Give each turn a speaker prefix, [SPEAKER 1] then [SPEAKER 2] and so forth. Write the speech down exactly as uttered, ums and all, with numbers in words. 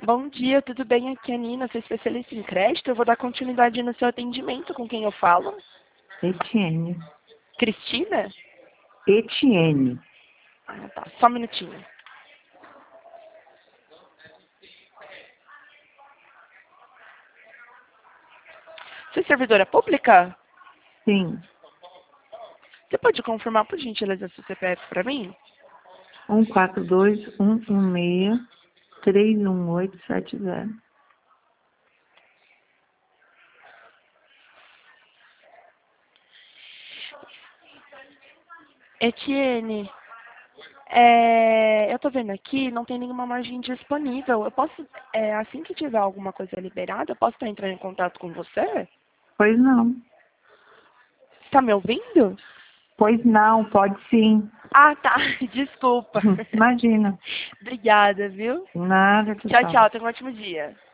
[SPEAKER 1] Bom dia, tudo bem? Aqui é a Nina, sou especialista em crédito. Eu vou dar continuidade no seu atendimento. Com quem eu falo?
[SPEAKER 2] Etienne.
[SPEAKER 1] Cristina?
[SPEAKER 2] Etienne.
[SPEAKER 1] Ah, tá. Só um minutinho. Você é servidora pública?
[SPEAKER 2] Sim.
[SPEAKER 1] Você pode confirmar, por gentileza, seu C P F para mim?
[SPEAKER 2] um quatro dois, um um seis, três um oito sete zero.
[SPEAKER 1] Etienne, é, eu tô vendo aqui, não tem nenhuma margem disponível. Eu posso, é, assim que tiver alguma coisa liberada, eu posso estar entrando em contato com você?
[SPEAKER 2] Pois não.
[SPEAKER 1] Está me ouvindo?
[SPEAKER 2] Pois não, pode sim.
[SPEAKER 1] Ah, tá. Desculpa.
[SPEAKER 2] Imagina.
[SPEAKER 1] Obrigada, viu?
[SPEAKER 2] Nada,
[SPEAKER 1] Tchau,
[SPEAKER 2] pessoal.
[SPEAKER 1] tchau. Tenha um ótimo dia.